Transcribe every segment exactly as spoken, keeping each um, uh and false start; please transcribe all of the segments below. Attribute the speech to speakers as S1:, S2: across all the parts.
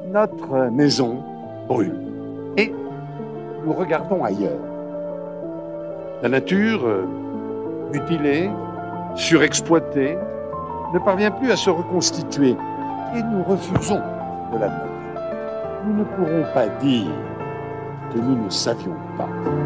S1: notre maison brûle. Et nous regardons ailleurs. La nature, euh, mutilée, surexploitée, ne parvient plus à se reconstituer. Et nous refusons de l'admettre. Nous ne pourrons pas dire que nous ne savions pas.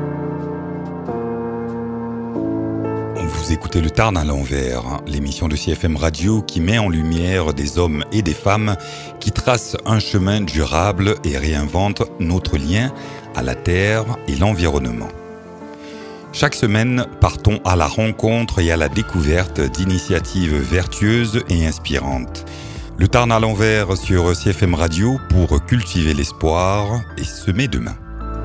S2: Vous écoutez Le Tarn à l'envers, l'émission de C F M Radio qui met en lumière des hommes et des femmes qui tracent un chemin durable et réinventent notre lien à la terre et l'environnement. Chaque semaine, partons à la rencontre et à la découverte d'initiatives vertueuses et inspirantes. Le Tarn à l'envers sur C F M Radio pour cultiver l'espoir et semer demain.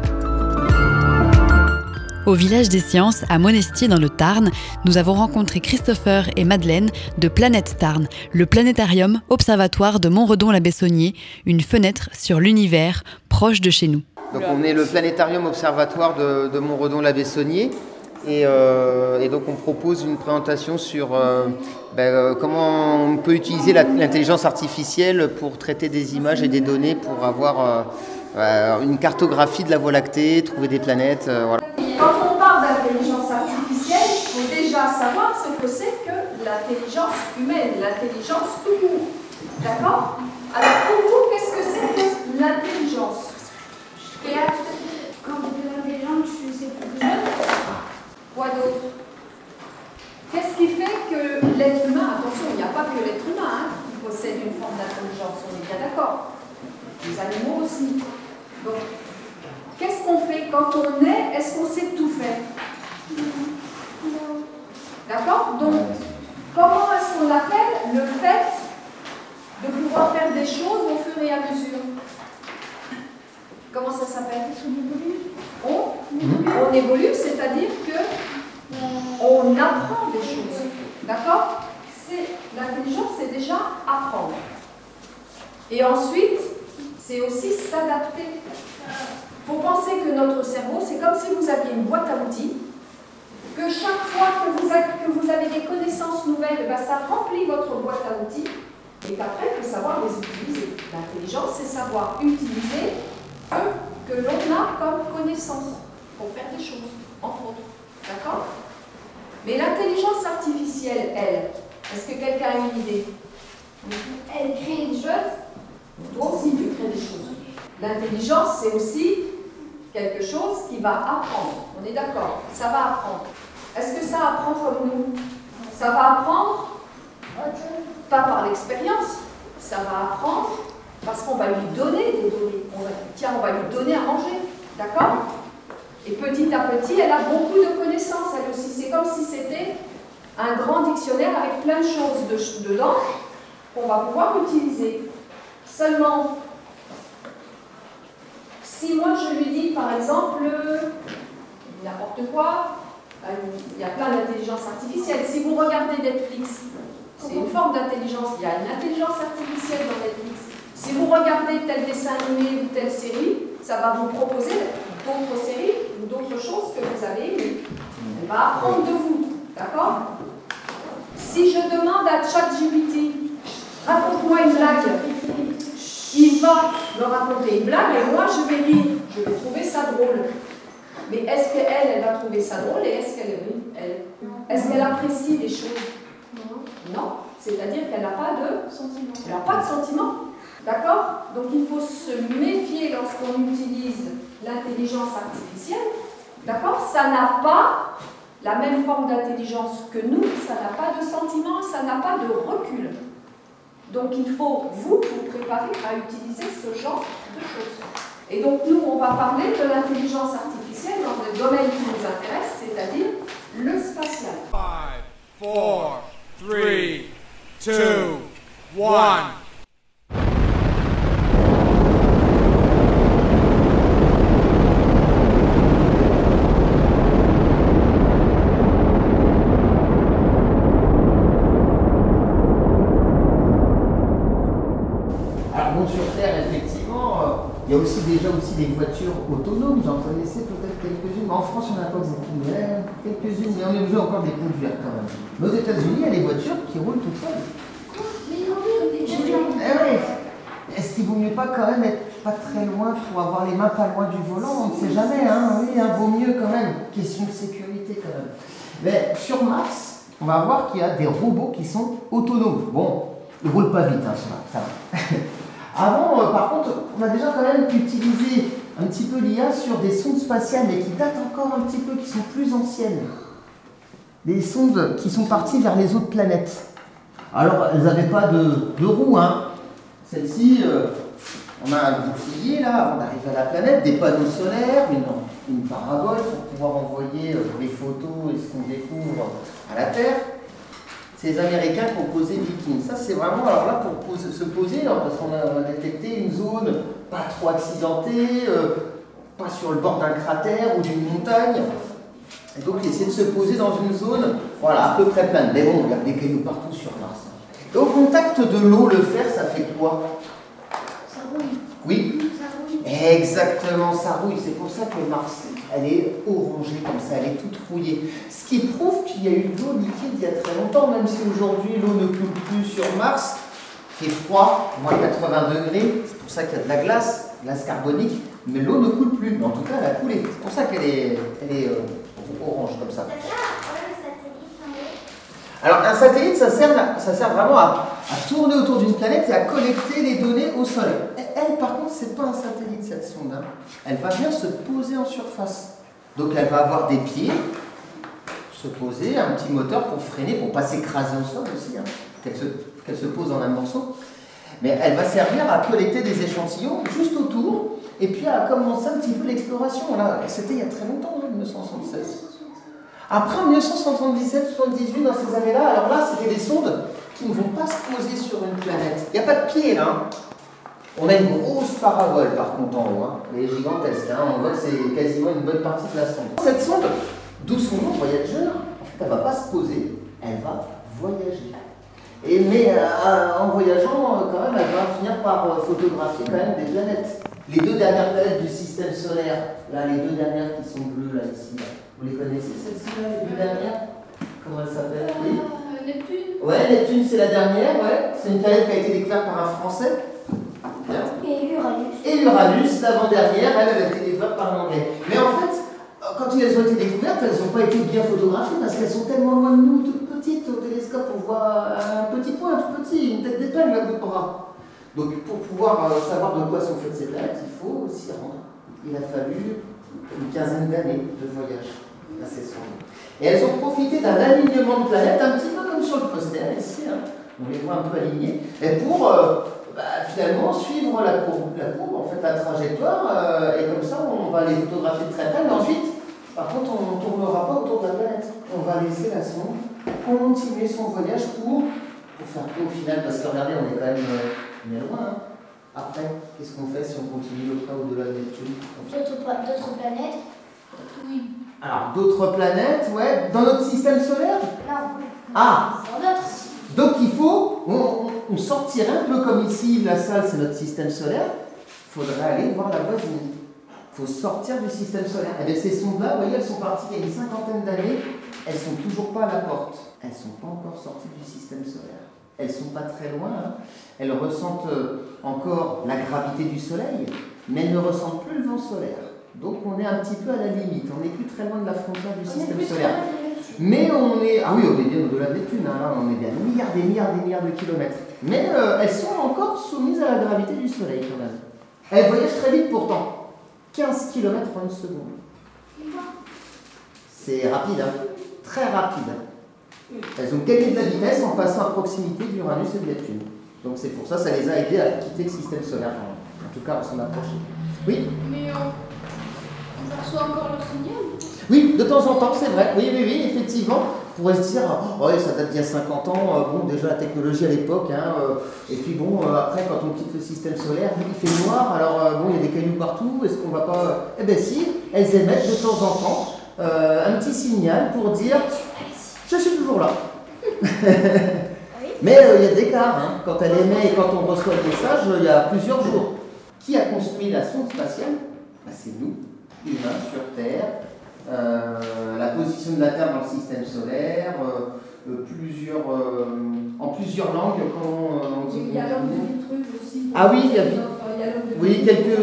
S3: Au village des sciences, à Monestier dans le Tarn, nous avons rencontré Christopher et Madeleine de Planète Tarn, le planétarium observatoire de Montredon-la-Bessonnier, une fenêtre sur l'univers proche de chez nous.
S4: Donc on est le planétarium observatoire de, de Montredon-la-Bessonnier et, euh, et donc on propose une présentation sur euh, ben, euh, comment on peut utiliser la, l'intelligence artificielle pour traiter des images et des données pour avoir euh, euh, une cartographie de la Voie lactée, trouver des planètes, euh, voilà.
S5: Quand on parle d'intelligence artificielle, il faut déjà savoir ce que c'est que l'intelligence humaine, l'intelligence tout court. D'accord ? Alors pour vous, qu'est-ce que c'est que l'intelligence ?
S6: Quand tu es intelligent, tu sais plus de
S5: Quoi d'autre ? Qu'est-ce qui fait que l'être humain, attention, il n'y a pas que l'être humain hein, qui possède une forme d'intelligence, on est bien d'accord. Les animaux aussi. Donc, qu'est-ce qu'on fait quand on est ? Est-ce qu'on sait tout faire ? Non. D'accord ? Donc, comment est-ce qu'on appelle le fait de pouvoir faire des choses au fur et à mesure ? Comment ça s'appelle ? On, on évolue, c'est-à-dire que on apprend des choses. D'accord ? C'est, l'intelligence, c'est déjà apprendre. Et ensuite, c'est aussi s'adapter. Il faut penser que notre cerveau, c'est comme si vous aviez une boîte à outils, que chaque fois que vous avez, que vous avez des connaissances nouvelles, ben ça remplit votre boîte à outils, et qu'après, il faut savoir les utiliser. L'intelligence, c'est savoir utiliser ce que l'on a comme connaissance pour faire des choses, entre autres. D'accord ? Mais l'intelligence artificielle, elle, est-ce que quelqu'un a une idée ?
S6: Elle crée des choses.
S5: Toi aussi, tu crées des choses. L'intelligence, c'est aussi quelque chose qui va apprendre. On est d'accord ? Ça va apprendre. Est-ce que ça apprend comme nous ? Ça va apprendre pas par l'expérience, ça va apprendre parce qu'on va lui donner des données. On va, tiens, on va lui donner à manger. D'accord ? Et petit à petit, elle a beaucoup de connaissances, elle aussi. C'est comme si c'était un grand dictionnaire avec plein de choses de, dedans qu'on va pouvoir utiliser. Seulement, si moi je lui dis par exemple n'importe quoi, il y a plein d'intelligence artificielle. Si vous regardez Netflix, c'est une forme d'intelligence, il y a une intelligence artificielle dans Netflix. Si vous regardez tel dessin animé ou telle série, ça va vous proposer d'autres séries ou d'autres choses que vous avez aimées. Elle va apprendre de vous, d'accord ? Si je demande à ChatGPT, raconte-moi une blague, il va me raconter une blague et moi je vais rire, je vais trouver ça drôle. Mais est-ce qu'elle, elle va trouver ça drôle et est-ce qu'elle rit, elle ? Est-ce qu'elle apprécie les choses ? Non. C'est-à-dire qu'elle n'a pas de sentiment. Elle n'a pas de sentiment. D'accord ? Donc il faut se méfier lorsqu'on utilise l'intelligence artificielle. D'accord ? Ça n'a pas la même forme d'intelligence que nous, ça n'a pas de sentiment, ça n'a pas de recul. Donc il faut, vous, vous préparer à utiliser ce genre de choses. Et donc nous, on va parler de l'intelligence artificielle dans le domaine qui nous intéresse, c'est-à-dire le spatial.
S7: five, four, three, two, one.
S4: Il y a aussi déjà aussi des voitures autonomes, j'en connaissais peut-être quelques-unes, mais en France, il n'y en a pas beaucoup. Mais quelques-unes, mais on est obligé encore des conduire quand même. Mais aux États-Unis, il y a des voitures qui roulent toutes seules.
S6: Mais ils roulent des
S4: Eh oui. Est-ce qu'il vaut mieux pas quand même être pas très loin pour avoir les mains pas loin du volant, on ne sait jamais, hein, oui, hein, vaut mieux quand même, question de sécurité quand même. Mais sur Mars, on va voir qu'il y a des robots qui sont autonomes. Bon, ils ne roulent pas vite, hein, sur Mars, ça va. Avant, euh, par contre, on a déjà quand même utilisé un petit peu l'I A sur des sondes spatiales, mais qui datent encore un petit peu, qui sont plus anciennes. Des sondes qui sont parties vers les autres planètes. Alors, elles n'avaient pas de, de roues, hein. Celle-ci, euh, on a un bouclier là avant d'arriver à la planète, des panneaux solaires, une, une parabole pour pouvoir envoyer euh, les photos et ce qu'on découvre à la Terre. C'est les Américains qui ont posé Viking. Ça, c'est vraiment, alors là, pour poser, se poser, alors, parce qu'on a, on a détecté une zone pas trop accidentée, euh, pas sur le bord d'un cratère ou d'une montagne. Et donc, essayer de se poser dans une zone, voilà, à peu près plane. Mais bon, il y a des cailloux partout sur Mars. Et au contact de l'eau, le fer, ça fait quoi?
S6: Ça rouille.
S4: Oui.
S6: Ça rouille.
S4: Exactement, ça rouille. C'est pour ça que Mars, elle est orangée comme ça, elle est toute rouillée. Ce qui prouve qu'il y a eu de l'eau liquide il y a très longtemps, même si aujourd'hui l'eau ne coule plus sur Mars. Il fait froid, moins quatre-vingts degrés, c'est pour ça qu'il y a de la glace, glace carbonique, mais l'eau ne coule plus. Mais en tout cas, elle a coulé. C'est pour ça qu'elle est, elle est euh, orange comme ça. Alors un satellite, ça sert, ça sert vraiment à, à tourner autour d'une planète et à collecter les données au Soleil. Elle, par contre, c'est pas un satellite, cette sonde. Hein. Elle va bien se poser en surface. Donc elle va avoir des pieds, se poser, un petit moteur pour freiner, pour pas s'écraser au sol aussi, hein, qu'elle se, qu'elle se pose en un morceau. Mais elle va servir à collecter des échantillons juste autour et puis à commencer un petit peu l'exploration. Là, c'était il y a très longtemps, en mille neuf cent soixante-seize. Après, en mille neuf cent soixante-dix-sept soixante-dix-huit, dans ces années-là, alors là, c'était des sondes qui ne vont pas se poser sur une planète. Il n'y a pas de pied, là. Hein. On a une grosse parabole, par contre, en haut. Hein. Elle est gigantesque. Hein. On voit que c'est quasiment une bonne partie de la sonde. Cette sonde, d'où son nom, voyageur, en fait, elle ne va pas se poser, elle va voyager. Et, mais euh, en voyageant, quand même, elle va finir par euh, photographier quand même des planètes. Les deux dernières planètes du système solaire, là, les deux dernières qui sont bleues, là, ici, là. Vous les connaissez, celles-ci, là, les deux dernières? Comment elles s'appellent? Oui.
S6: Euh, Neptune.
S4: Ouais, Neptune, c'est la dernière, ouais. C'est une planète qui a été découverte par un Français. Bien.
S6: Et Uranus.
S4: Et Uranus, l'avant-dernière, elle, elle a été découverte par un Anglais. Mais en fait, quand elles ont été découvertes, elles n'ont pas été bien photographiées parce qu'elles sont tellement loin de nous, toutes petites. Au télescope, on voit un petit point, tout petit, une tête d'épingle à bout de bras. Donc, pour pouvoir euh, savoir de quoi sont faites ces planètes, il faut s'y rendre. Il a fallu une quinzaine d'années de voyage à ces sondes. Et elles ont profité d'un alignement de planètes, un petit peu comme sur le poster ici, hein. On les voit un peu alignés, et pour euh, bah, finalement suivre la courbe, la courbe, en fait la trajectoire, euh, et comme ça on va les photographier de très près, mais ensuite, par contre, on ne tournera pas autour de la planète. On va laisser la sonde continuer son voyage pour, pour faire quoi au final, parce que regardez, on est quand même euh, on est loin. Hein. Après, qu'est-ce qu'on fait si on continue au-delà au-delà de Neptune?
S6: D'autres planètes? Oui.
S4: Alors, d'autres planètes, ouais. Dans notre système solaire?
S6: Non.
S4: Ah!
S6: Dans d'autres.
S4: Donc, il faut, on, on, on sortirait un peu comme ici, la salle, c'est notre système solaire. Il faudrait aller voir la voisine. Il faut sortir du système solaire. Et bien, ces sondes-là, vous voyez, elles sont parties il y a une cinquantaine d'années. Elles ne sont toujours pas à la porte. Elles ne sont pas encore sorties du système solaire. Elles ne sont pas très loin. Hein. Elles ressentent encore la gravité du soleil, mais elles ne ressentent plus le vent solaire. Donc on est un petit peu à la limite. On n'est plus très loin de la frontière du
S6: on
S4: système
S6: est
S4: solaire. Mais on est... Ah oui, on est bien au-delà de Neptune. Hein. Là, on est bien des milliards, des milliards, des milliards de kilomètres. Mais euh, elles sont encore soumises à la gravité du soleil quand même. Elles voyagent très vite pourtant. quinze kilomètres en une seconde. C'est rapide, hein. Très rapide. Elles ont gagné de la vitesse en passant à proximité d'Uranus et de Neptune. Donc c'est pour ça que ça les a aidés à quitter le système solaire. Enfin, en tout cas, on s'en approche. Oui.
S6: Mais on, on reçoit encore leur signal?
S4: Oui, de temps en temps, c'est vrai. Oui, oui, oui, effectivement. On pourrait se dire, oh, ouais, ça date d'il y a cinquante ans. Euh, bon, déjà la technologie à l'époque. Hein, euh, et puis bon, euh, après, quand on quitte le système solaire, il fait noir. Alors euh, bon, il y a des cailloux partout. Est-ce qu'on va pas... Eh bien si, elles émettent de temps en temps euh, un petit signal pour dire, je suis toujours là. Mais il euh, y a de l'écart, hein. Quand elle émet et quand on reçoit le message, il y a plusieurs jours. Qui a construit la sonde spatiale? Ben, c'est nous, humains sur Terre. Euh, la position de la Terre dans le système solaire, euh, euh, plusieurs, euh, en plusieurs langues, comment on dit.
S5: Il y a l'angle du truc aussi.
S4: Ah oui, il y a,
S5: il y a le
S4: Oui, quelques...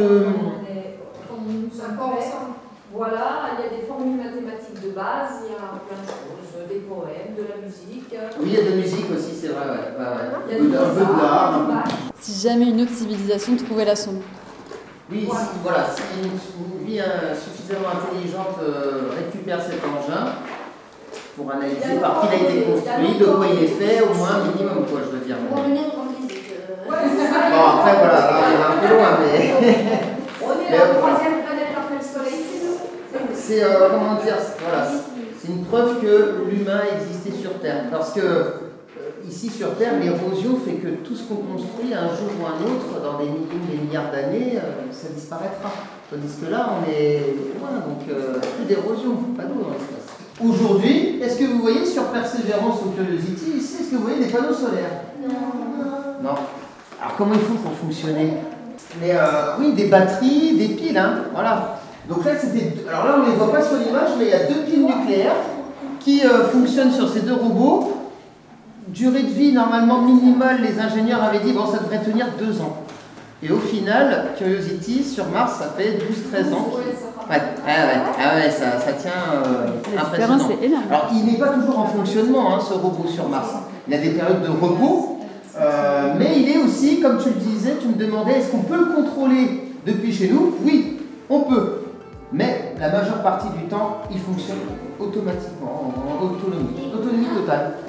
S5: Voilà, il y a des formules mathématiques de base, il y a plein de choses, des poèmes, de la musique.
S4: Oui, il y a de la musique aussi, c'est vrai, ouais. ouais, ouais.
S5: Il y a du
S4: un peu de l'art.
S8: Si jamais une autre civilisation trouvait la sonde.
S4: Oui,
S5: Ouais.
S4: si, voilà, si une, une vie euh, suffisamment intelligente euh, récupère cet engin pour analyser par qui il a été construit, de quoi il est fait, au moins minimum, quoi, je veux dire.
S6: Pour revenir au physique.
S5: Ouais, c'est ça.
S4: Bon, après, voilà, là, on va un peu loin, mais...
S5: On est
S4: Mais
S5: la
S4: voilà.
S5: troisième planète après le Soleil, c'est nous.
S4: C'est, euh, comment dire, voilà, c'est une preuve que l'humain existait sur Terre. Parce que, euh, ici sur Terre, l'érosion fait que tout ce qu'on construit un jour ou un autre, dans des millions, des milliards d'années, euh, ça disparaîtra. Tandis que là, on est loin, donc euh, plus d'érosion, pas d'eau dans l'espace. Aujourd'hui, est-ce que vous voyez sur Persévérance ou Curiosity, ici, est-ce que vous voyez des panneaux solaires?
S6: Non.
S4: Non. Alors comment il faut pour fonctionner? Mais euh, oui, des batteries, des piles, hein, voilà. Donc là, c'était. Alors là, on ne les voit pas sur l'image, mais il y a deux piles nucléaires qui euh, fonctionnent sur ces deux robots. Durée de vie normalement minimale, les ingénieurs avaient dit bon, ça devrait tenir deux ans. Et au final, Curiosity sur Mars, ça fait douze treize ans. Ouais, ouais, ouais, ah ouais, ça, ça tient euh, impressionnant.
S8: C'est énorme.
S4: Alors, il n'est pas toujours en fonctionnement, hein, ce robot sur Mars. Il a des périodes de repos, euh, mais il est aussi, comme tu le disais, tu me demandais, est-ce qu'on peut le contrôler depuis chez nous? Oui, on peut. Mais la majeure partie du temps, il fonctionne automatiquement, en autonomie, autonomie totale.